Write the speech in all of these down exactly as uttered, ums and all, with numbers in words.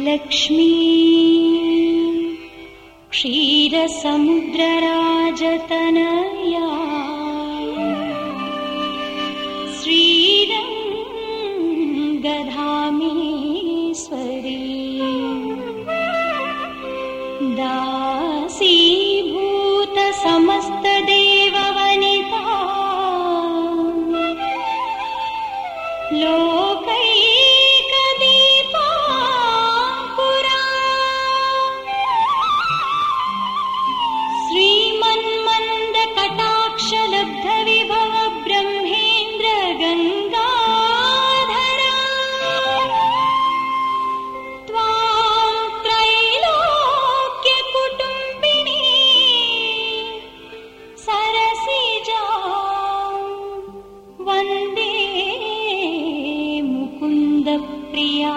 लक्ष्मी क्षीरसमुद्रराजतनया श्रीरङ्गधामेश्वरी दासीभूत समस्तदेववनिता लोकैकदीपा पुरा श्रीमन्मन्दकटाक्षलब्धविभव ब्रह्मेन्द्र गङ्गाधरा त्वां त्रैलोक्यकुटुम्बिनी सरसिजा वन्दे मुकुन्दप्रिया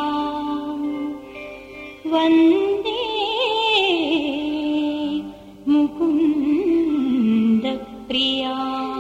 वन्दे मुकुन्दप्रिया।